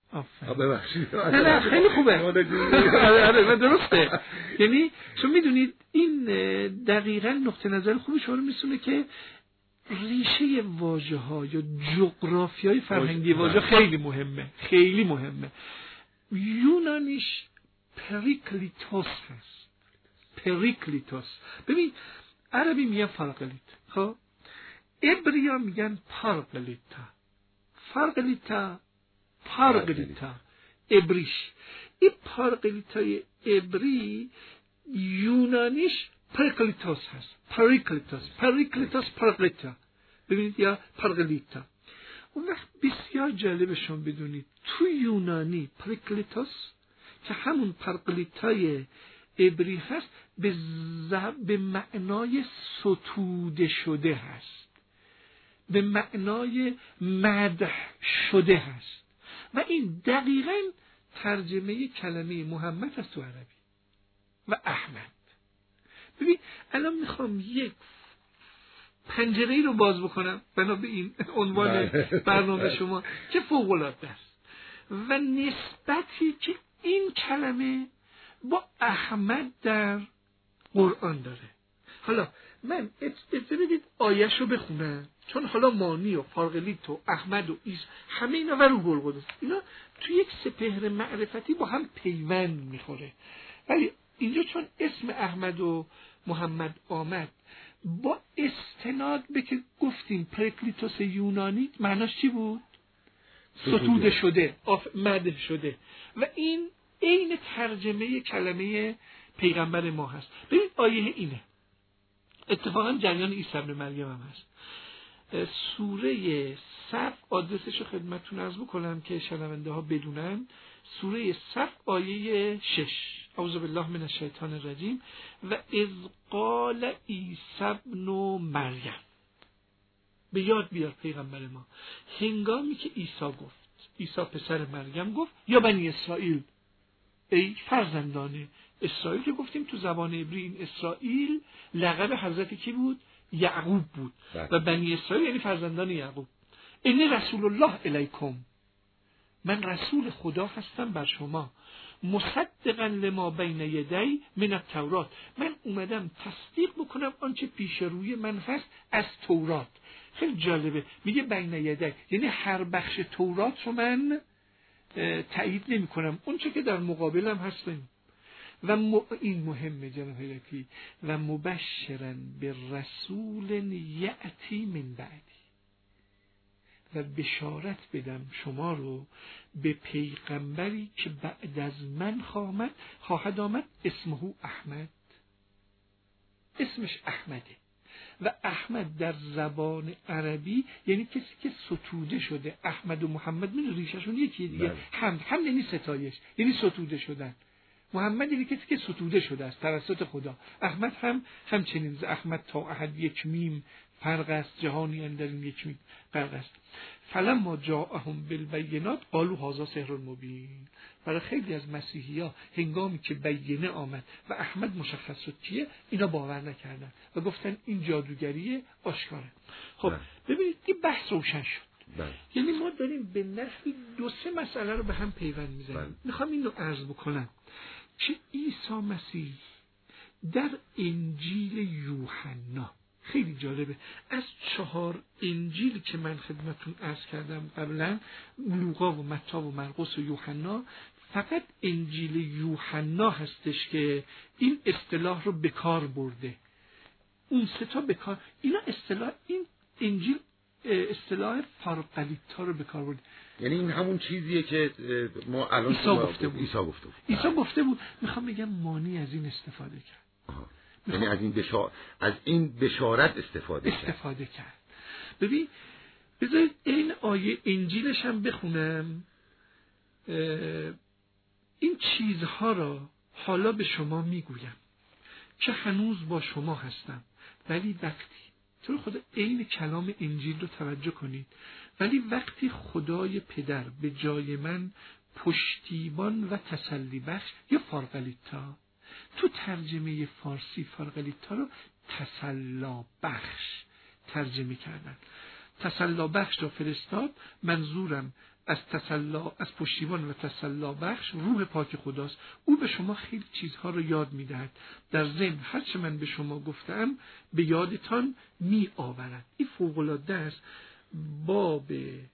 ببخشید. نه خیلی خوبه. آره درسته. یعنی چون میدونید این دقیقاً نقطه نظر خوبی شما رو میسونه که ریشه واژه‌ها یا جغرافیای فرهنگی واژه خیلی مهمه. یونانیش پریکلیتوس هست. پریکلیتوس. ببین عربی میگن فارقلیت، خب عبری میگن پارقلیتا. عبریش این پارقلیتای عبری یونانیش پریکلیتوس هست. پریکلیتوس پارقلیتا. ببینید یا پارقلیتا. اون وقت بسیار جالب شما بدونید تو یونانی پریکلیتوس که همون پارقلیتای عبری هست به معنای ستوده شده هست، به معنای مدح شده هست و این دقیقاً ترجمه کلمه محمد است تو عربی و احمد. ببین الان میخوام یک پنجره‌ای رو باز بکنم بنا به این عنوان برنامه شما که فوق‌العاده است و نسبتی که این کلمه با احمد در قرآن داره. حالا من اجازه بدید آیه‌ش رو بخونم، چون حالا مانی و فارقلیت و احمد و ایس همه اینا و روح القدس اینا توی یک سپهر معرفتی با هم پیوند میخوره. ولی اینجا چون اسم احمد و محمد آمد با استناد به که گفتیم پریکلیتوس یونانی معناش چی بود؟ ستوده شده، مدح شده و این عین ترجمه کلمه پیغمبر ما هست. ببین آیه اینه، اتفاقا جریان عیسی ابن مریم هم هست. سوره صف، آدرسش رو خدمتتون عرض بکنم که شنونده ها بدونن. سوره صف آیه 6 اعوذ بالله من الشیطان الرجیم و اذ قال عیسی ابن مریم. به یاد بیار پیغمبر ما هنگامی که عیسی پسر مریم گفت یا بنی اسرائیل، ای فرزندان اسرائیل، که گفتیم تو زبان عبری این اسرائیل لقب حضرت کی بود؟ یعقوب بود و بنی اسرائیل یعنی فرزندان یعقوب. انی رسول الله الیکم، من رسول خدا هستم بر شما، مصدقا لما بین یدی من التورات، من اومدم تصدیق بکنم آنچه پیش روی من هست از تورات. خیلی جالبه، میگه بین یدی یعنی هر بخش تورات رو من تایید نمی کنم، اون چه که در مقابلم هستیم. و این مهمه جناب حیرتی، و مبشرا به رسول یأتی من بعدی، و بشارت بدم شما رو به پیغمبری که بعد از من خواهد آمد اسمه احمد، اسمش احمده. و احمد در زبان عربی یعنی کسی که ستوده شده. احمد و محمد من ریششون یکی دیگه. حمد یعنی ستایش، یعنی ستوده شدن. محمد یعنی کسی که ستوده شده است توسط خدا. احمد همچنین، احمد تا احد یک میم فرق است، جهانی اندر این یک میم فرق است. فلما جاءهم بالبینات قالوا هذا سحر مبین. برای خیلی از مسیحی‌ها هنگامی که بینه آمد و احمد مشخص شد کیه، اینا باور نکردن و گفتن این جادوگری آشکاره. خب ببینید این بحث روشن شد. یعنی ما داریم به نحوی 2-3 مسئله رو به هم پیوند میزنیم. میخوام این رو عرض بکنم که عیسی مسیح در انجیل یوحنا، خیلی جالبه، از 4 انجیل که من خدمتون عرض کردم قبلا، لوقا و متی و مرقس و یوحنا، فقط انجیل یوحنا هستش که این اصطلاح رو به کار برده. اون 3 تا به کار، اینا اصطلاح، این انجیل اصطلاح فارقلیتا رو به کار برده. یعنی این همون چیزیه که ما الان عیسی گفته بود. میخوام بگم مانی از این استفاده کرد. یعنی از این بشارت استفاده کرد. ببین بذارید این آیه انجیلش هم بخونم. این چیزها را حالا به شما میگویم که هنوز با شما هستم، ولی وقتی، تو خدا این کلام انجیل رو توجه کنید، ولی وقتی خدای پدر به جای من پشتیبان و تسلی بخش، یا فارقلیتا، تو ترجمه فارسی فارقلیتا رو تسلا بخش ترجمه کردن. تسلا بخش رو فرستاد، منظورم از پشتیبان و تسلا بخش روح پاک خداست. او به شما خیلی چیزها رو یاد میدهد. در ضمن هر چه من به شما گفتم به یادتان می آورد. این فوق العاده است. باب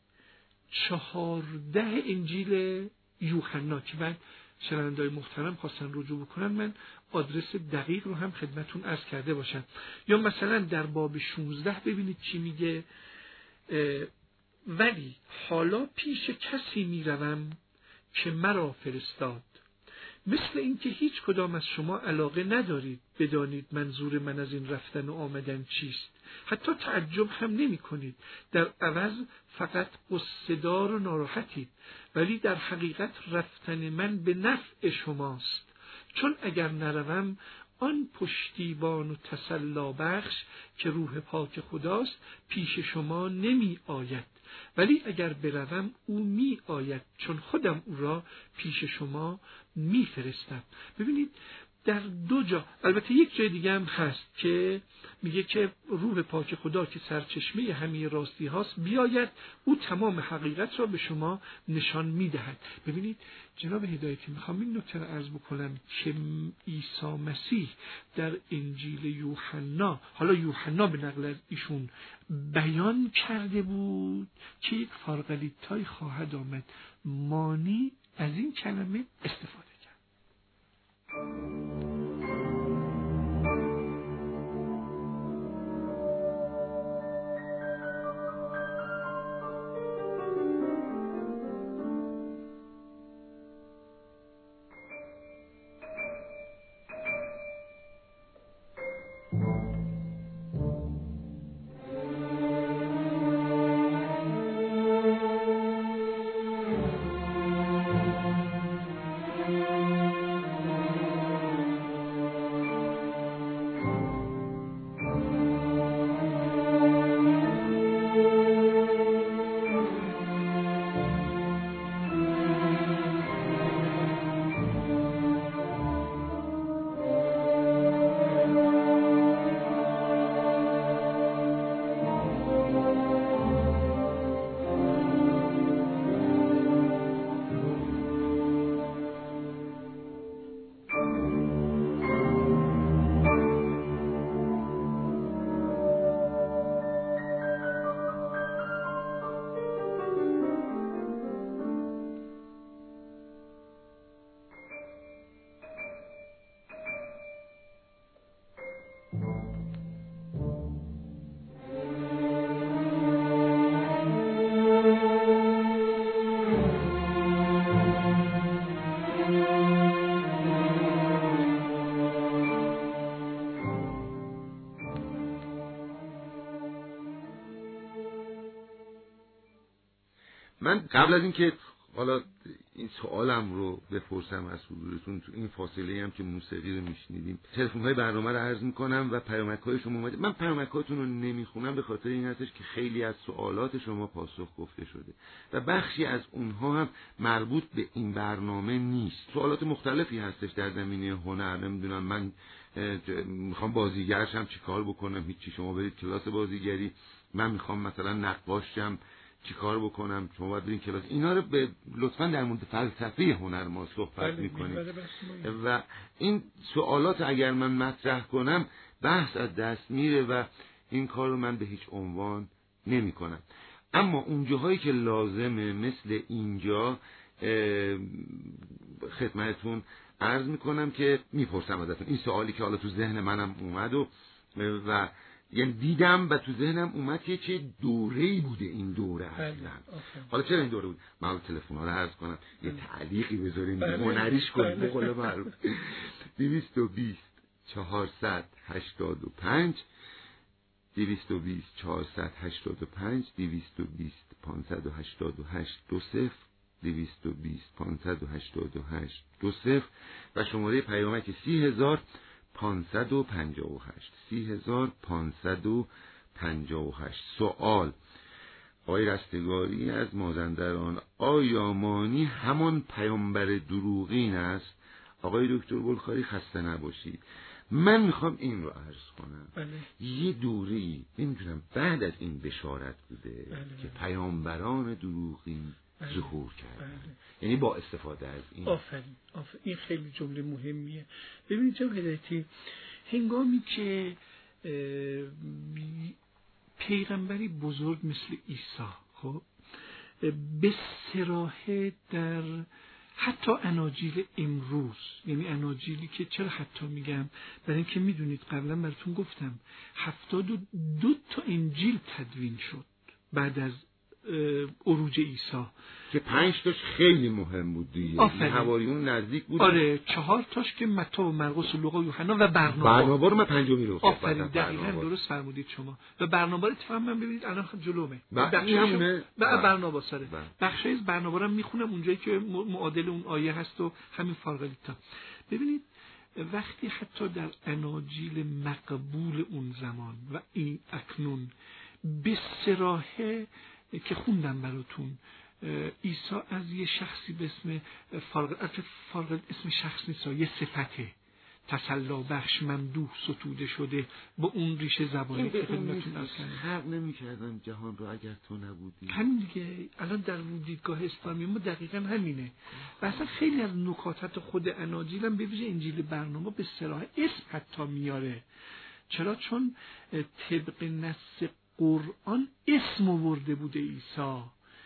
14 انجیل یوحنا که بعد شنونده‌های محترم خواستن رجوع بکنن، من آدرس دقیق رو هم خدمتون عرض کرده باشم. یا مثلا در باب 16 ببینید چی میگه: ولی حالا پیش کسی میروم که مرا فرستاد، مثل اینکه هیچ کدام از شما علاقه ندارید بدانید منظور من از این رفتن و آمدن چیست، حتی تعجب هم نمی کنید، در عوض فقط غصه‌دار و ناراحتید، ولی در حقیقت رفتن من به نفع شماست، چون اگر نروم آن پشتیبان و تسلا بخش که روح پاک خداست پیش شما نمی آید، ولی اگر بروم او می آید، چون خودم او را پیش شما می فرستم. ببینید در دو جا، البته یک جای دیگه هم هست که میگه که روح پاک خدا که سرچشمه همه راستی هاست بیاید، او تمام حقیقت را به شما نشان میدهد. ببینید جناب هدایتی، میخوام این نکته را عرض بکنم که عیسی مسیح در انجیل یوحنا، حالا یوحنا به نقل از ایشون بیان کرده بود که یک فارغلیتای خواهد آمد، مانی از این کلمه استفاده کرد. من قبل از اینکه حالا این سوالم رو بپرسم از حضورتون، تو این فاصله هم که موسیقی رو میشنیدیم تلفن‌های برنامه رو عرض میکنم و پیامک‌های شما اومده. من پیامک‌هاتون رو نمیخونم به خاطر این هستش که خیلی از سوالات شما پاسخ گفته شده و بخشی از اونها هم مربوط به این برنامه نیست. سوالات مختلفی هستش در زمینه هنر، نمیدونم من میخوام بازیگرشم چیکار بکنم، هیچی، شما برید کلاس بازیگری. من میخوام مثلا نقاشم چیکار بکنم، شما باید برین کلاس. اینا رو لطفاً در مورد فلسفه هنر ما صحبت میکنیم و این سوالات اگر من مطرح کنم بحث از دست میره و این کار رو من به هیچ عنوان نمی کنم. اما اون جاهایی که لازمه مثل اینجا خدمتتون عرض میکنم که میپرسم ازتون این سوالی که حالا تو ذهن منم اومد و یعنی دیدم و تو ذهنم اومد که چه دوره‌ای بوده این دوره اصلا. حالا چرا این دوره بود؟ من تلفن‌ها رو عرض کنم، یه تعلیقی بذاریم هنریش کنیم به قول معروف. 220 485 220 485 220 588 20 220 588 20 و شماره پیامک 30558 30558. سوال: آقای رستگاری از مازندران، آیا مانی همان پیامبر دروغین است؟ آقای دکتر بلخاری خسته نباشید. من میخوام این رو عرض کنم. یه دوره‌ای نمیدونم بعد از این بشارت بوده که پیامبران دروغین ظهور کردن. یعنی با استفاده از این. آفرین. این خیلی جمله مهمیه. ببینید جناب هدایتی، هنگامی که پیغمبری بزرگ مثل عیسی خب به صراحت در حتی اناجیل امروز، یعنی اناجیلی که چرا حتی میگم، برای اینکه میدونید قبلا براتون گفتم 72 تا انجیل تدوین شد بعد از عروج عیسی که 5 تاش خیلی مهم بود دیگه، حواریون نزدیک بود. آره 4 تاش که متی و مرقس و لوقا و یوحنا و برنابا رو من پنجمی رو آفرین دقیقاً درست فرمودید شما. و برنابا رو تمام ببینید الان خب جلومه. این همونه برنابا سره. بخشی از برنابا رو میخونم اونجایی که معادل اون آیه هست و همین فارغلیتا. ببینید وقتی حتی در اناجیل مقبول اون زمان و این اکنون به صراحت که خوندم براتون، عیسی از یه شخصی به اسم فارغ اسم شخص نیست، یه صفته تسلا بخش ممدوح ستوده شده با اون ریشه زبانی که خدمتتون عرض کردم. فرق نمی‌کردن جهان رو اگر تو نبودی. همین دیگه الان در دیدگاه اسلامی ما دقیقاً همینه. و اصلا خیلی از نکات خود اناجیل هم به ویژه انجیل برنامه به صراحت اسم حتی میاره. چرا؟ چون طبق نص قرآن اسم آورده بوده عیسی،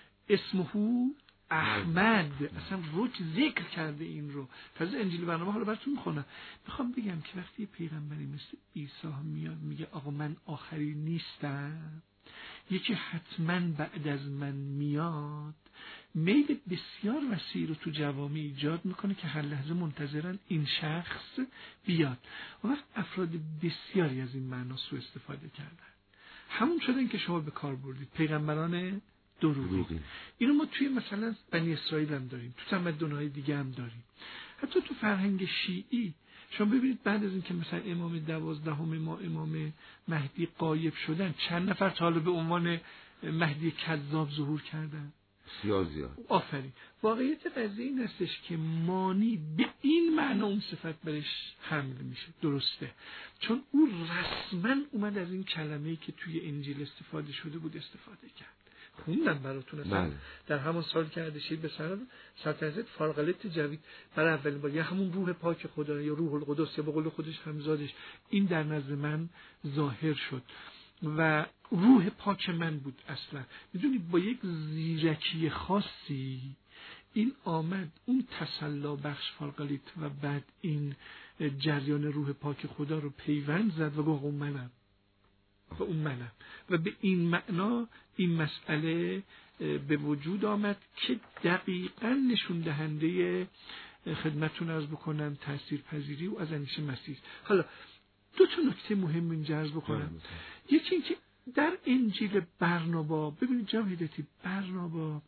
اسمهو احمد، اصلا روش ذکر کرده این رو. فاز انجیل برنامه حالا براتون میخونم. میخوام بگم که وقتی پیغمبری مثل عیسی میاد میگه آقا من آخری نیستم، یکی حتما بعد از من میاد، میل بسیار وسیع رو تو جوامع ایجاد میکنه که هر لحظه منتظرن این شخص بیاد. و وقت افراد بسیاری از این معنا سوء استفاده کردن، همون شدن که شما به کار بردید، پیغمبران دروغی. اینو ما توی مثلا بنی اسرائیل هم داریم، تو تمدن‌های دیگه هم داریم، حتی تو فرهنگ شیعی. شما ببینید بعد از اینکه مثلا امام 12 ما امام مهدی غایب شدن، چند نفر تا حالا به عنوان مهدی کذاب ظهور کردن؟ زیاد. آفرین. واقعیت قضیه این هستش که مانی به این معنا اون صفت برش حمل میشه. درسته، چون او رسما اومد از این کلمه‌ای که توی انجیل استفاده شده بود استفاده کرد. خوندم براتون اصلا در همون سال که اردشیر به سلطنت فارغلیت جوید برای اولین بار، یا همون روح پاک خدا یا روح القدس یا به قول خودش همزادش، این در نزد من ظاهر شد و روح پاک من بود. اصلا میدونید با یک زیرکی خاصی این آمد اون تسلا بخش فارغلیت و بعد این جریان روح پاک خدا رو پیوند زد و گفت اون منم و به این معنا این مسئله به وجود آمد که دقیقاً نشون دهنده خدمتتون عرض بکنم تاثیرپذیری و از اندیشه مسیح. حالا دو تا نکته مهم اینجا عرض بکنم. یکی این که در انجیل برنابا، ببینید جناب هدایتی، برنابا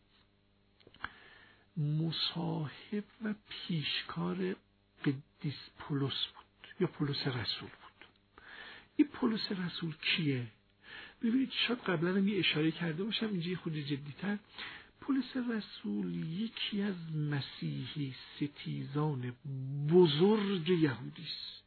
مصاحب و پیشکار قدیس پولس بود یا پولس رسول بود. این پولس رسول کیه؟ ببینید شاید قبلا هم یه اشاره کرده باشم، اینجا خود جدی‌تر. پولس رسول یکی از مسیحی ستیزان بزرگ یهودی است.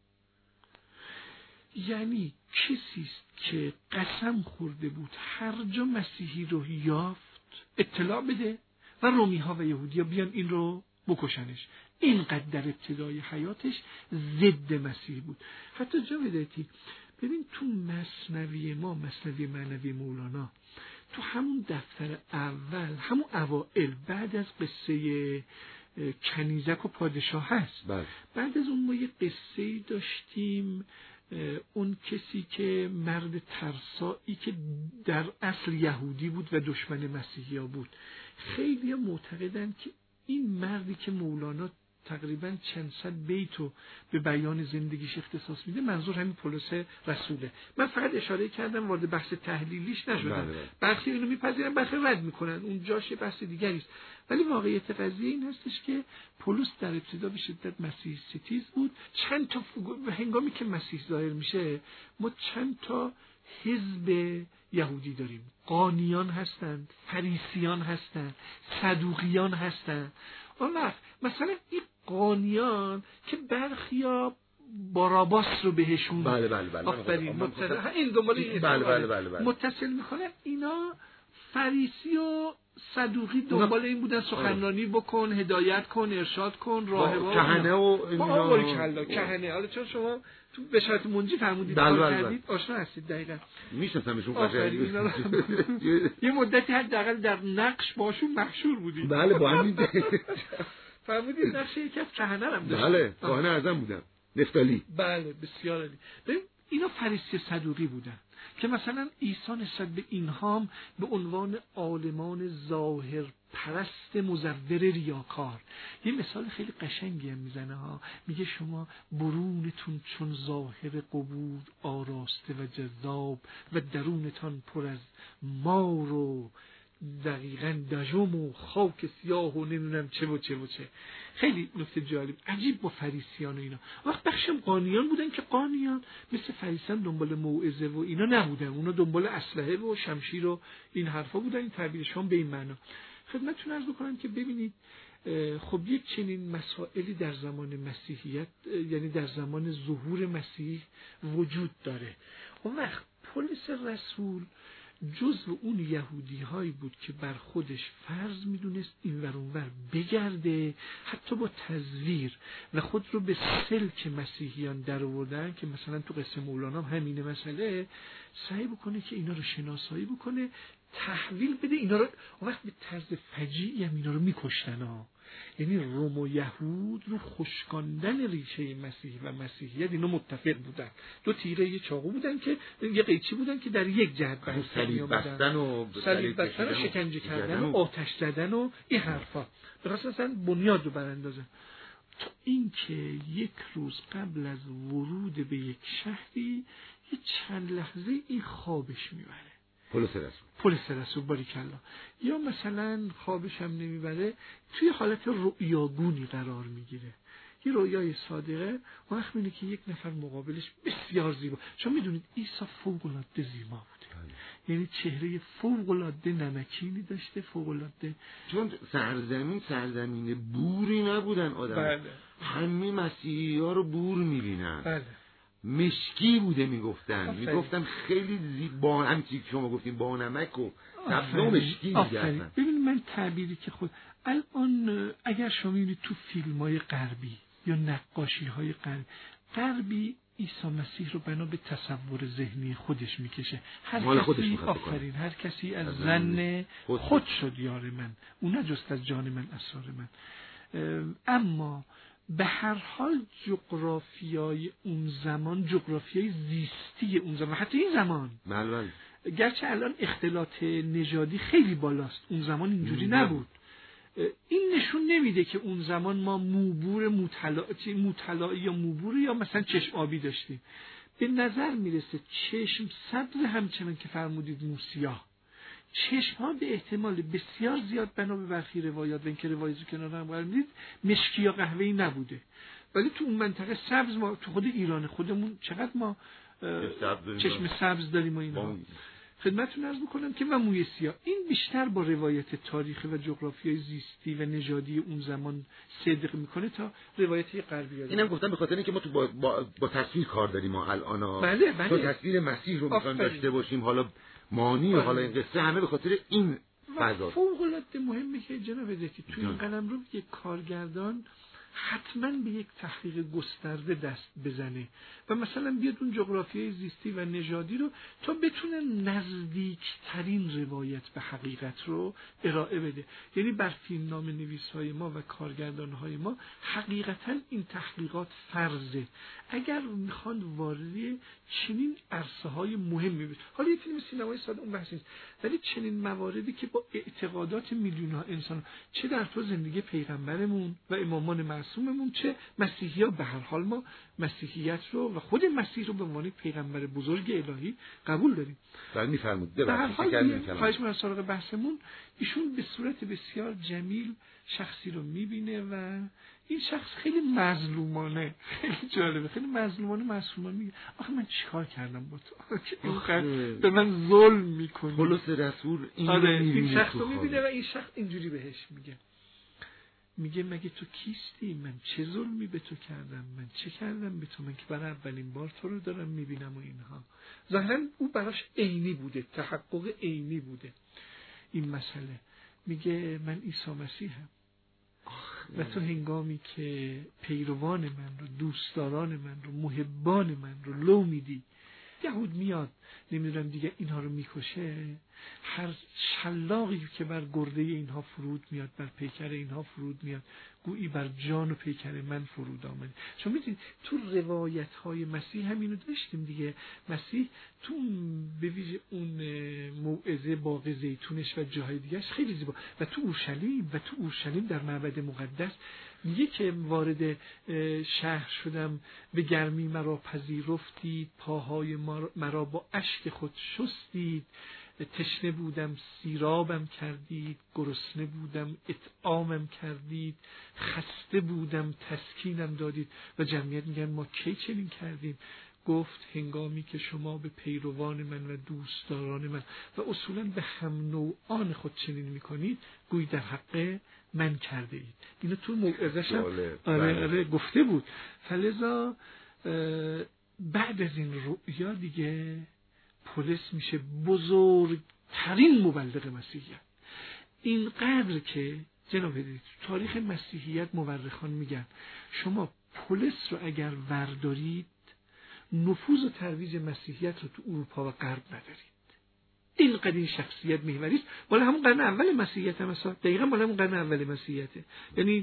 یعنی کسی است که قسم خورده بود هر جا مسیحی رو یافت اطلاع بده و رومی‌ها و یهودی‌ها بیان این رو بکشنش. اینقدر در ابتدای حیاتش ضد مسیح بود. حتی جا هدایتی ببین تو مثنوی ما، مثنوی معنوی مولانا، تو همون دفتر اول، همون اوائل بعد از قصه کنیزک و پادشاه هست. بعد از اون ما یه قصه داشتیم، اون کسی که مرد ترسایی که در اصل یهودی بود و دشمن مسیحی ها بود. خیلی معتقدن که این مردی که مولانا تقریباً چند صد بیتو به بیان زندگیش اختصاص میده، منظور همین پولس رسوله. من فقط اشاره کردم، وارد بحث تحلیلیش نشدم. برخی اینو میپذیرن، برخی رد میکنن، اون جاش بحث دیگری است. ولی واقعیت قضیه این هستش که پولس در ابتدا به شدت مسیح ستیز بود. چند تا هنگامی که مسیح ظاهر میشه، ما چند تا حزب یهودی داریم. قانیان هستند، فریسیان هستند، صدوقیان هستند. اون وقت مثلا این قانیان که برخیا باراباس رو بهشون بله آفرین این دنبال این متصل میکنن، اینا فریسی و صدوقی دنبال این بودن سخنرانی بکن، هدایت کن، ارشاد کن، راهبا کهنه و اینا کهنه. حالا چون شما تو بشارت منجی فرمودید کار کردید آشنا هستید دقیقاً. میشناسمشون یه مدتی حداقل در نقش باشون مشهور بودید. بله با همین فرمودید نقش یکی از کهنه هم داشت. بله کهنه اعظم بودم نفتالی. بله بسیار عالی. ببین اینا فریسی صدوقی بودن که مثلا عیسی نسبت به اینها به عنوان عالمان ظاهر پرست مزور ریاکار یه مثال خیلی قشنگی هم میزنه ها. میگه شما برونتون چون ظاهر قبور آراسته و جذاب و درونتان پر از مار و دقیقاً دژم و خاک سیاه و نمیدونم چه و چه و چه. خیلی نکته جالب عجیب با فریسیان و اینا. وقت بخشم قانیان بودن که قانیان مثل فریسیان دنبال موعظه و اینا نبودن، اونا دنبال اسلحه و شمشیر و این حرفا بودن. این تعبیرشون به این معنا خدمتتون عرض بکنم که ببینید خب یک چنین مسائلی در زمان مسیحیت یعنی در زمان ظهور مسیح وجود داره. اون وقت پولس رسول جزو اون یهودی هایی بود که بر خودش فرض میدونست این ور اون ور بگرده، حتی با تزویر و خود رو به سلک مسیحیان در آوردن که مثلا تو قصه مولانا همینه مسئله، سعی بکنه که اینا رو شناسایی بکنه، تحویل بده اینا رو. وقت به طرز فجیعی هم اینا رو میکشتن ها. یعنی روم و یهود رو خشکاندن ریشه مسیح و مسیحیت اینا متفق بودن. دو تیره یه چاقو بودن که یه قیچی بودن که در یک جهت صلیب بستن و شکنجه کردن و آتش زدن و این حرفا. بخاطر اصلا بنیاد رو براندازن. تا اینکه یک روز قبل از ورود به یک شهری یه چند لحظه این خوابش میبره. پولس رسول باریکلا. یا مثلا خوابش هم نمیبره، توی حالت رؤیاگونی قرار میگیره. یه رویای صادقه وقت اینه که یک نفر مقابلش بسیار زیبا، چون میدونید عیسی فوق العاده زیبا بوده. یعنی چهره فوق العاده نمکینی داشته، فوق العاده. چون سرزمین بوری نبودن آدم. بله. همه مسیحی ها رو بور میبینن. بله. مشکی بوده میگفتن خیلی زیبا، همچی که شما گفتیم با نمک و سبزه و مشکی میگردن. ببینید من تعبیری که خود الان اگر شما میبینید تو فیلم‌های غربی یا نقاشی‌های غربی عیسی مسیح رو بنا به تصور ذهنی خودش میکشه. هر کسی از زن خود شد یار من، او نجست از جان من اسرار من. اما به هر حال جغرافیای اون زمان، جغرافیای زیستی اون زمان، حتی این زمان گرچه الان اختلاط نژادی خیلی بالاست، اون زمان اینجوری نبود. این نشون نمیده که اون زمان ما موبور مطلعی یا موبور یا مثلا چشم آبی داشتیم. به نظر میرسه چشم سبز همچنان که فرمودید موسیاه. چشم ها به احتمال بسیار زیاد بنا به برخی روایات و اینکه روایتی که کنار هم قرار میدید مشکی یا قهوه‌ای نبوده، ولی تو اون منطقه سبز، ما تو خود ایران خودمون چقدر ما چشم سبز داریم و اینا. خدمتتون عرض می‌کنم که و موی سیاه، این بیشتر با روایت تاریخی و جغرافیای زیستی و نژادی اون زمان صدق میکنه تا روایت غربی. اینم گفتم به خاطر اینکه ما تو با تصویر کار داریم ما الان. بله. تو تصویر مسیح رو می‌خوایم داشته باشیم، حالا مانی و حالا این قصه همه به خاطر این فضا. فوق العاده مهمه که جناب که توی این قلمرو یک کارگردان حتما به یک تحقیق گسترده دست بزنه و مثلا بیاد اون جغرافیای زیستی و نژادی رو تا بتونه نزدیکترین روایت به حقیقت رو ارائه بده. یعنی بر فیلمنامه نویس‌های ما و کارگردان‌های ما حقیقتا این تحقیقات فرضه اگر میخوان وارد چنین عرصه‌های مهمی بشن. حالا یه فیلم سینمایی ساده اون بحث نیست، ولی چنین مواردی که با اعتقادات میلیون‌ها انسان، چه در تو زندگی پیغمبرمون و امامان معصوممون، چه مسیحی‌ها، به هر حال ما مسیحیت رو و خود مسیح رو به عنوان پیغمبر بزرگ الهی قبول داریم. بله می‌فرمایید. به هر حال خواهش می‌کنم سراغ بحثمون. ایشون به صورت بسیار جمیل شخصی رو می‌بینه و این شخص خیلی مظلومانه، خیلی جالبه، خیلی مظلومانه معصومانه میگه آخه من چیکار کردم با تو که اینقدر به من ظلم می‌کنی. پولس رسول این شخص رو می‌بینه و این شخص اینجوری بهش میگه مگه تو کیستی؟ من چه ظلمی به تو کردم؟ من چه کردم به تو؟ من که برای اولین بار تو رو دارم میبینم و اینها. ظاهرا او براش عینی بوده، تحقق عینی بوده. این مسئله. میگه من عیسی مسیحم و تو هنگامی که پیروان من رو، دوستداران من رو، محبان من رو لو میدی، یهود میاد نمیدونم دیگه اینها رو میکشه، هر شلاقی که بر گرده اینها فرود میاد، بر پیکر اینها فرود میاد، گویی بر جان و پیکر من فرود آمده. شما میدونید تو روایت های مسیح هم اینو داشتیم دیگه. مسیح تو به ویژه اون موعظه باغ زیتونش و جاهای دیگهش خیلی زیبا، و تو اورشلیم در معبد مقدس میگه که وارد شهر شدم، به گرمی مرا پذیرفتید، پاهای مرا با اشک خود شستید، تشنه بودم سیرابم کردید، گرسنه بودم اطعامم کردید، خسته بودم تسکینم دادید. و جمعیت میگن ما کی چنین کردیم؟ گفت هنگامی که شما به پیروان من و دوستداران من و اصولا به هم نوعان خود چنین میکنید، گویی در حق من کرده اید. اینو تو موعظه‌ش آره گفته بود. فلذا بعد از این رؤیا دیگه پولس میشه بزرگترین مبلغ مسیحیت. اینقدر که جناب حضرت تاریخ مسیحیت مورخان میگن شما پولس رو اگر وردارید نفوذ و ترویج مسیحیت رو تو اروپا و غرب ندارید. اینقدر این شخصیت محوری است. مال همون قرن اول مسیحیت هم اصلا دقیقاً مال همون قرن اول مسیحیته، یعنی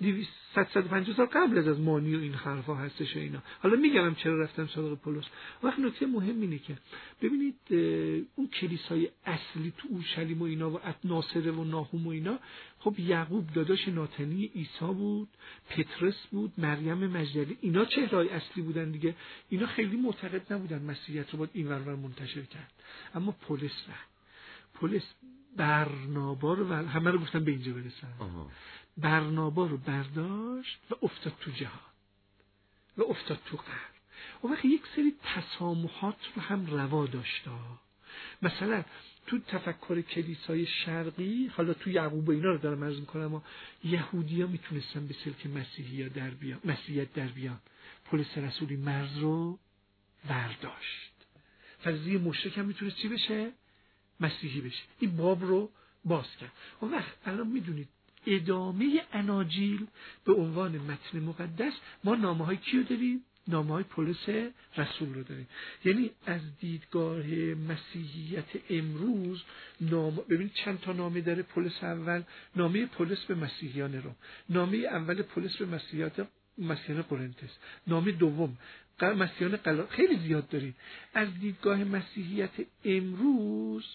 150 سال قبل از مانی و این حرفا هستش و اینا. حالا میگم چرا رفتم سراغ پولس. وقت نکته مهم اینه که ببینید اون کلیسای اصلی تو اورشلیم و اینا و ناصره و ناهوم و اینا، خب یعقوب داداش ناتنی عیسی بود، پترس بود، مریم مجدلی، اینا چهره‌های اصلی بودن دیگه. اینا خیلی معتقد نبودن مسیحیت رو باید این ور منتشر کرد. اما پولس نه. پولس برنابا رو همه رو گفتن به اینجا برسن. برنابا رو برداشت و افتاد تو جهاد و افتاد تو غرب. اون وقت یک سری تسامحات رو هم روا داشته. مثلا تو تفکر کلیسای شرقی، حالا تو یعقوب اینا رو دارم عرض میکنم، اما یهودی‌ها میتونستن به سلک مسیحیت در بیان. پولس رسولی مرز رو برداشت. فرضیه مشرک هم میتونست چی بشه؟ مسیحی بشه. این باب رو باز کرد. اون وقت الان میدونید ادامه اناجیل به عنوان متن مقدس ما نامه‌های کیو داریم؟ نامه‌های پولس رسول رو داریم. یعنی از دیدگاه مسیحیت امروز ببینید چند تا نامه داره پولس اول. نامه پولس به مسیحیان روم، نامه اول پولس به مسیحیان قرنتس، نامه دوم مسیحیان قلات، خیلی زیاد داریم. از دیدگاه مسیحیت امروز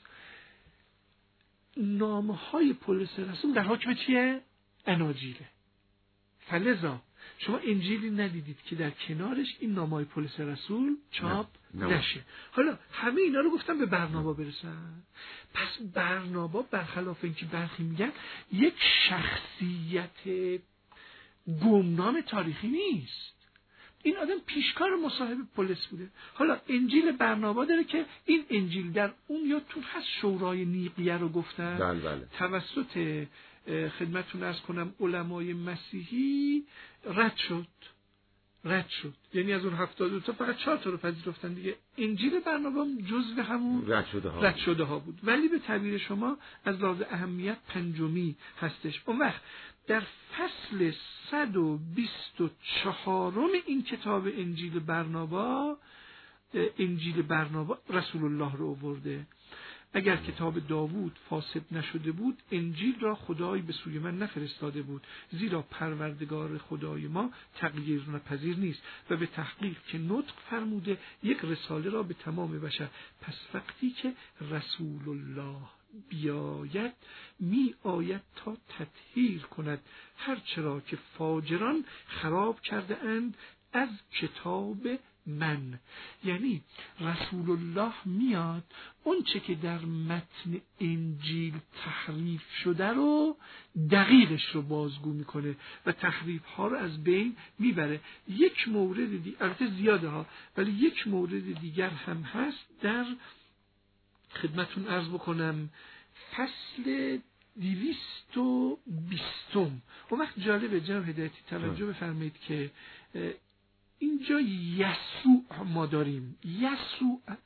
نامه‌های پولس رسول در حکم چیه؟ اناجیله. فلذا شما انجیلی ندیدید که در کنارش این نامه‌های پولس رسول چاپ نشه. حالا همه اینا رو گفتم به برنابا برسن. پس برنابا برخلاف اینکه برخی میگن یک شخصیت گمنام تاریخی نیست. این آدم پیشکار مصاحب پولس بوده. حالا انجیل برنابا داره که این انجیل در اون یا تو هست شورای نیقیه رو گفتن. بله. توسط خدمتتون عرض کنم علمای مسیحی رد شد. یعنی از اون 72 تا فقط 4 تا رو پذیرفتن دیگه. انجیل برنابا جزو همون رد شده ها بود. ولی به تعبیر شما از لحاظ اهمیت پنجمی هستش. اون وقت در فصل 124 این کتاب انجیل برنابا رسول الله رو آورده. اگر کتاب داوود فاسد نشده بود، انجیل را خدای به سوی من نفرستاده بود، زیرا پروردگار خدای ما تغییر ناپذیر نیست و به تحقیق که نطق فرموده یک رساله را به تمام بشر. پس وقتی که رسول الله بیاید می آید تا تطهیر کند هرچرا که فاجران خراب کرده اند از کتاب من. یعنی رسول الله میاد اون چه که در متن انجیل تحریف شده رو دقیقش رو بازگو میکنه و تحریف ها رو از بین میبره. یک مورد دیگر، البته زیاده ها، ولی یک مورد دیگر هم هست در خدمتون عرض بکنم. فصل 220. اون وقت جالبه جناب هدایتی توجه بفرمایید که اینجا یسوع ما داریم. یسوع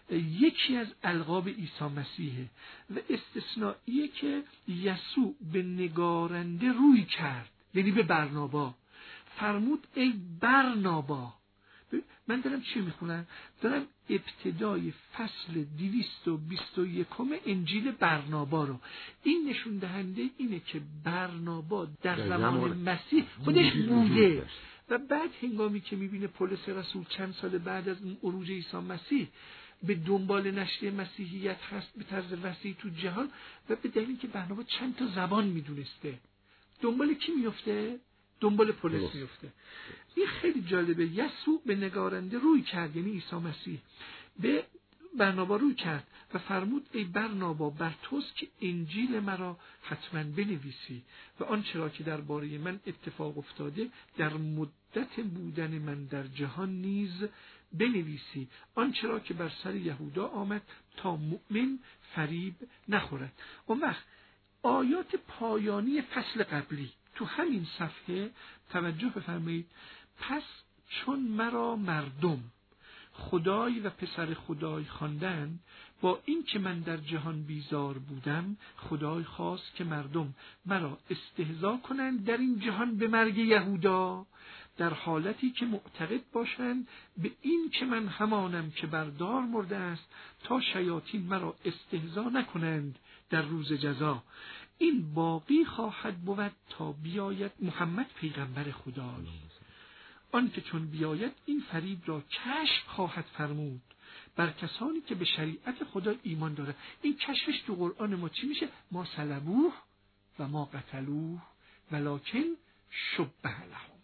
یکی از القاب عیسی مسیحه و استثنائیه که یسوع به نگارنده روی کرد، یعنی به برنابا فرمود ای برنابا. من دارم چی میخونم؟ دارم ابتدای فصل 221 انجیل برنابا رو. این نشون دهنده اینه که برنابا در زمان مسیح خودش بوده و بعد هنگامی که میبینه پولس رسول چند سال بعد از اون عروج عیسی مسیح به دنبال نشریه مسیحیت هست به طرز وسیع تو جهان و به دلیل که برنابا چند تا زبان میدونسته، دنبال کی میفته؟ دنبال پولس میفته. این خیلی جالبه. یسوع به نگارنده روی کرد، یعنی عیسی مسیح به برنابا روی کرد و فرمود ای برنابا بر توست که انجیل مرا حتما بنویسی و آنچه را که درباره من اتفاق افتاده در مدت بودن من در جهان نیز بنویسی، آنچه را که بر سر یهودا آمد تا مؤمن فریب نخورد. اون وقت آیات پایانی فصل قبلی تو همین صفحه توجه بفرمایید. پس چون مرا مردم خدای و پسر خدای خواندند، با این که من در جهان بیزار بودم، خدای خواست که مردم مرا استهزا کنند در این جهان به مرگ یهودا، در حالتی که معتقد باشند به این که من همانم که بردار مرده است، تا شیاطین مرا استهزا نکنند در روز جزا. این باقی خواهد بود تا بیاید محمد پیغمبر خدای. آن که چون بیاید این فریب را کشف خواهد فرمود بر کسانی که به شریعت خدا ایمان داره. این کشفش تو قرآن ما چی میشه؟ ما صلبوه و ما قتلوه ولکن شبه لهم.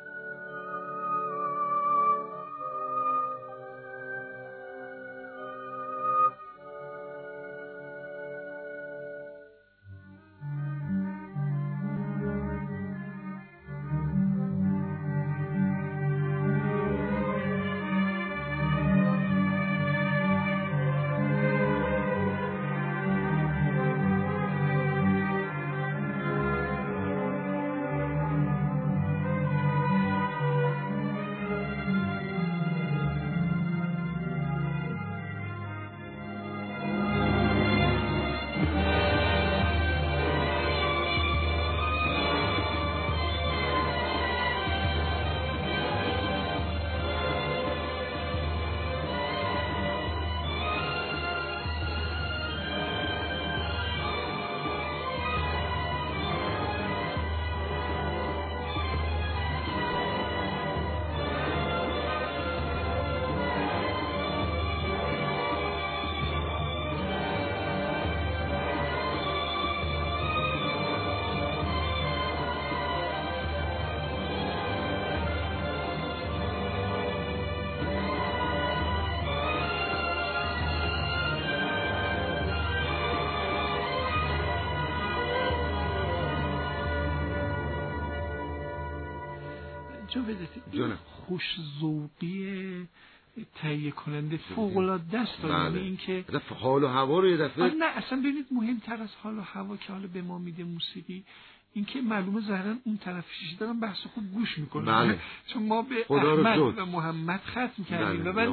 این خوش‌ذوقی تهیه کننده فوق‌العاده است. یعنی این که حال و هوا رو یه دفعه نه اصلا ببینید مهمتر از حال و هوا که حالا به ما میده موسیقی این که معلومه ظاهرا اون طرف شیشه دارن بحث خوب گوش میکنن. چون ما به احمد و محمد ختم کردیم و بعد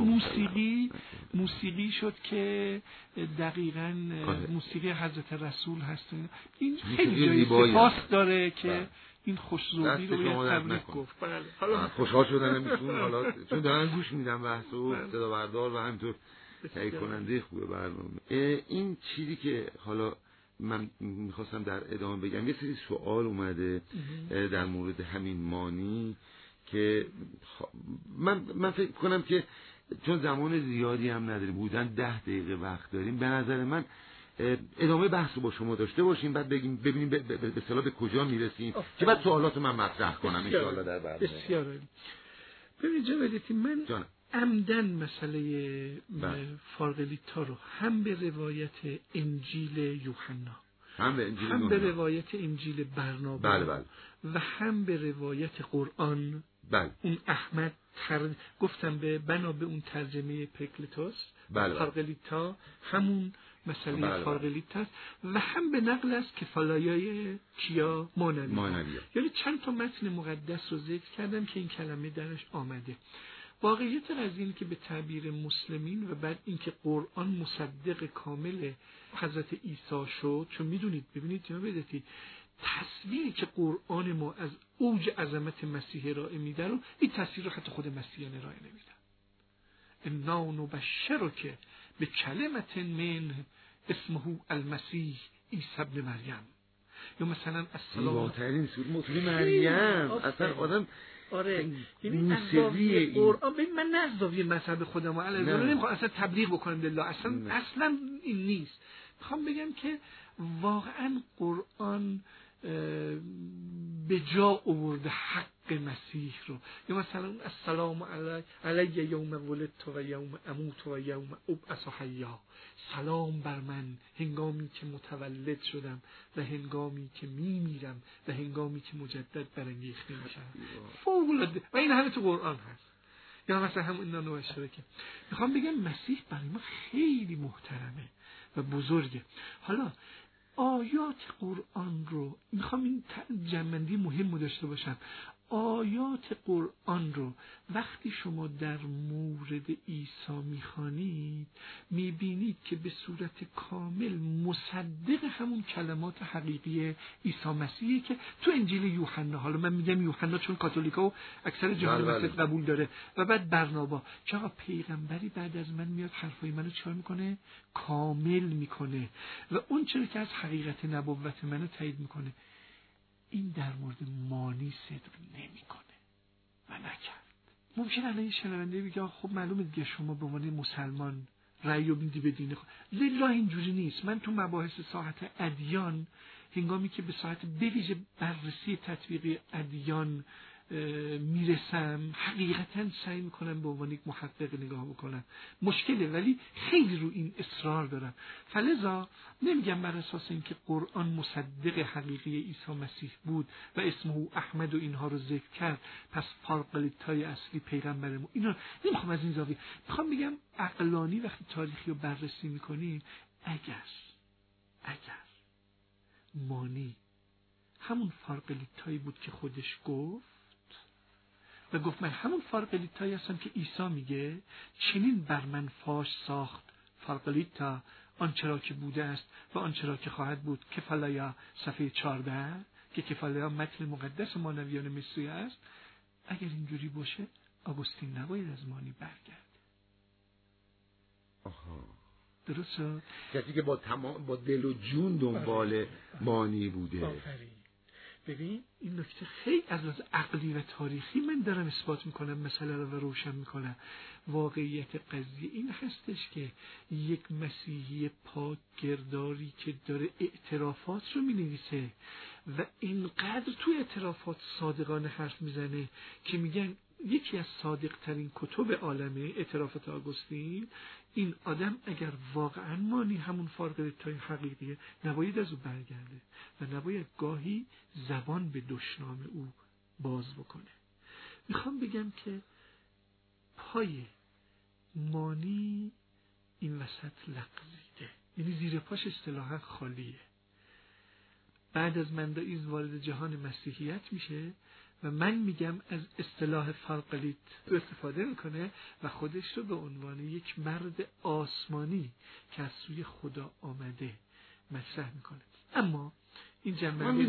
موسیقی شد که دقیقاً موسیقی حضرت رسول هست. این خیلی جای سپاس داره که این خوش‌ذوقی رو باید تبریک گفت. حالا خوشحال شدن میتون حالا چون دارن گوش میدن بحث و صدا بردار و همینطور تهیه کننده خوبه برنامه. این چیزی که حالا من میخواستم در ادامه بگم، یه سری سوال اومده در مورد همین مانی که من فکر کنم که چون زمان زیادی هم نداریم، بودن 10 دقیقه وقت داریم، به نظر من ادامه بحث رو با شما داشته باشیم، بعد ببینیم به اصطلاح به کجا میرسیم که بعد سوالات من مطرح کنم ان شاء الله در برنامه. بسیار عالی. ببینید جناب من عمدن مسئله فارغلیتا رو هم به روایت انجیل یوحنا، هم به روایت انجیل برنابا و هم به روایت قرآن اون احمد گفتم به بنا به اون ترجمه پرکلیتوس فارغلیتا همون مسئله فارغلیتا و هم به نقل از کفالایای کیا مانوی. یعنی چند تا متن مقدس رو ذکر کردم که این کلمه درش آمده. واقعیت قضیه اینه که به تعبیر مسلمین و بعد اینکه قرآن مصدق کامل حضرت عیسی شد، چون میدونید ببینید جناب بدتی تصویری که قرآن ما از اوج عظمت مسیح ارائه میده رو، این تصویر رو حتی خود مسیحیان ارائه نمیدن. انا نبشرک بکلمة من اسمه المسیح عیسی ابن مریم. یا مثلا السلام زیباترین سوره مریم اصلا آدم آره یعنی از زاویه قرآن. ببین من نه از زاویه مذهب خودم نمیخوام اصلا تبلیغ بکنم لله، اصلا این نیست. میخوام بگم که واقعا قرآن به جا آورده حق مسیح رو. یا مثلا السلام علی یوم ولدت و یوم اموت و یوم ابعث حیا، سلام بر من هنگامی که متولد شدم و هنگامی که میمیرم و هنگامی که مجدد برانگیخته میشم. فوق‌العاده. و این همه تو قرآن هست. یا مثلا هم اینا نوشته که میخوام بگم مسیح برای ما خیلی محترمه و بزرگه. حالا آیات قرآن رو میخوام این جنبندی مهم داشته باشم. آیات قرآن رو وقتی شما در مورد عیسی میخوانید میبینید که به صورت کامل مصدق همون کلمات حقیقی عیسی مسیحی که تو انجیل یوحنا، حالا من میگم یوحنا چون کاتولیکا و اکثر جهان مسیح قبول داره، و بعد برنابا که آقا پیغمبری بعد از من میاد حرفای منو چیکار میکنه؟ کامل میکنه و اون چیزی که از حقیقت نبوت منو تایید میکنه. این در مورد مانی صدق نمیکنه و نکرد. ممکنه الان شنونده بگه خب معلومه دیگه شما به عنوان مسلمان رأی رو میدی به دین خود. لله اینجوری نیست. من تو مباحث ساحت ادیان هنگامی که به ساحت بویژه بررسی تطبیق ادیان میرسم حقیقتا سعی میکنم به عنوان یک محقق نگاه بکنم. مشکله ولی خیلی رو این اصرار دارم. فلذا نمیگم بر اساس اینکه قرآن مصدق حقیقی عیسی مسیح بود و اسمه احمد و اینها رو ذکر کرد پس پارقلیتای اصلی پیغمبرمون. اینا نمیخوام از این زاویه، میخوام بگم عقلانی وقتی تاریخی رو بررسی میکنیم اگر مانی همون فارقلیتایی بود که خودش گفت و گفت من همون فارقلیتایی هستم که عیسی میگه، چنین بر من فاش ساخت فارقلیتا آنچرا که بوده است و آنچرا که خواهد بود. کفالایا صفحه 14 که کفالایا متن مقدس مانویان مصری است. اگر اینجوری باشه آگوستین نباید از مانی برگرد. درسته؟ کسی که با دل و جون دنبال مانی بوده. آفرین. ببین این نکته خیلی از لحاظ عقلی و تاریخی من دارم اثبات میکنم مسئله رو و روشن میکنم. واقعیت قضیه این هستش که یک مسیحی پاک گرداری که داره اعترافات رو مینویسه و اینقدر تو اعترافات صادقانه حرف میزنه که میگن یکی از صادق ترین کتب عالمه اعترافات آگوستین، این آدم اگر واقعا مانی همون فارقلیتای حقیقیه نباید از او برگرده و نباید گاهی زبان به دشنام او باز بکنه. میخوام بگم که پای مانی این وسط لغزیده، یعنی زیر پاش اصطلاحا خالیه. بعد از مندائیزم وارد جهان مسیحیت میشه و من میگم از اصطلاح فارقلیت استفاده میکنه و خودش رو به عنوان یک مرد آسمانی که از سوی خدا آمده مطرح میکنه. اما این جنبندی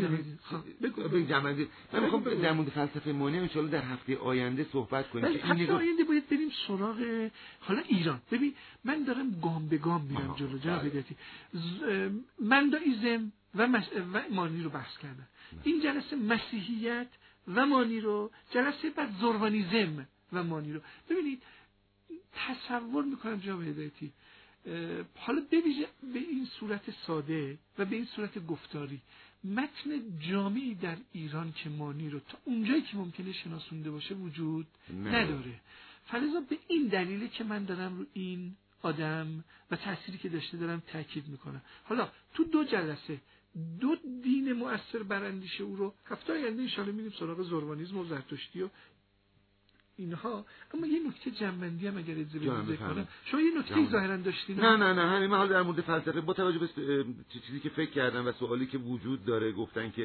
من میخوام در مورد فلسفه مانی ان شاءالله در هفته آینده صحبت کنیم. هفته آینده باید بریم سراغ حالا ایران. ببین من دارم گام به گام میرم جلو. جنابیتی مندائیزم و مانی رو بحث کردم. این جلسه مسیحیت و مانی رو، جلسه بعد زروانیزم و مانی رو. ببینید تصور میکنم جناب هدایتی حالا ببینید به این صورت ساده و به این صورت گفتاری متن جامعی در ایران که مانی رو تا اونجایی که ممکنه شناسونده باشه وجود نداره. فلذا به این دلیله که من دارم رو این آدم و تأثیری که داشته دارم تاکید میکنم. حالا تو دو جلسه دو دین مؤثر بر اندیشه او رو هفته آینده ان شاءالله میریم سراغ زروانیسم و زرتشتی و اینها. اما یه نکته جنبندی هم اگر اجازه بدید کنم. شما یه نکته ظاهرا داشتین. نه همین من حال در مورد فلسفه با توجه به چیزی که فکر کردم و سوالی که وجود داره گفتن که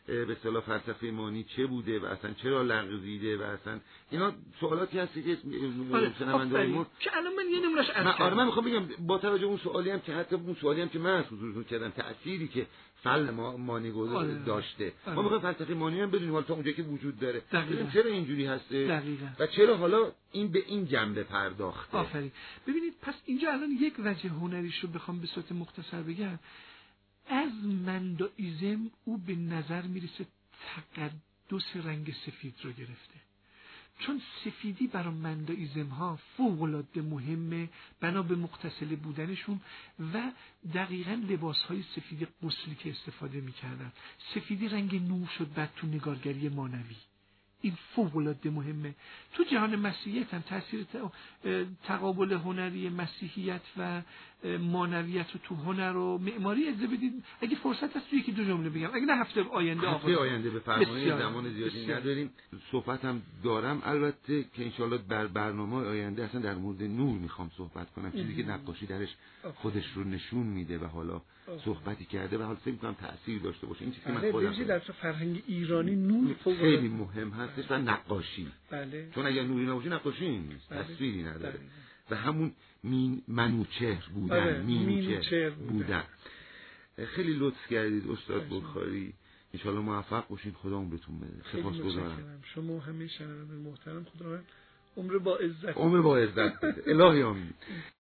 به اصطلاح فلسفه مانی چه بوده و اصلا چرا لغزیده و اصلا اینا سوالاتی هستی که شنونده‌مون که الان من یه نمونهش عرض من میخوام بگم با توجه اون سوالی هم که حتی اون سوالی هم که من از حضورتون کردم تأثیری که فل مانی داشته ما میخوایم فلسفه مانی هم بدونیم حالا تا اونجایی که وجود داره چرا اینجوری هسته و چرا حالا این به این جنبه پرداخته. آفرین. ببینید پس اینجا الان یک وجه هنریش رو بخوام به صورت مختصر بگم، از مندائیزم او به نظر میرسه تقدس رنگ سفید رو گرفته، چون سفیدی برای مندائیزم ها فوق‌العاده مهمه بنا به متصل بودنشون و دقیقاً لباس های سفید غسلی که استفاده میکردن. سفیدی رنگ نور شد بعد تو نگارگری مانوی، این فوق‌العاده مهمه. تو جهان مسیحیت هم تاثیر تقابل هنری مسیحیت و مانویت رو تو هنر و معماری اجازه بدید اگه فرصت هست توی یکی دو جمله بگم، اگه نه هفته آینده بفرمایید، زمان زیادی نداریم. صحبت هم دارم البته که انشالله برنامه آینده اصلا در مورد نور میخوام صحبت کنم، چیزی که نقاشی درش خودش رو نشون میده و حالا صحبتی کرده و حالا فکر می‌کنم تأثیر داشته باشه. این چیزی که من خودم در فرهنگ ایرانی نور خیلی مهم هستش و نقاشی. بله. چون اگر نوری نباشه نقاشی نیست، تصویری نداره. و همون منوچهر بودن، مینوچهر بودن. خیلی لطف کردید استاد بخاری، ان شاءالله موفق باشین، خدا عمرتون بده. سپاسگزارم. شما همه شنوندگان محترم، خدا عمر با عزت بده. الهی آمین.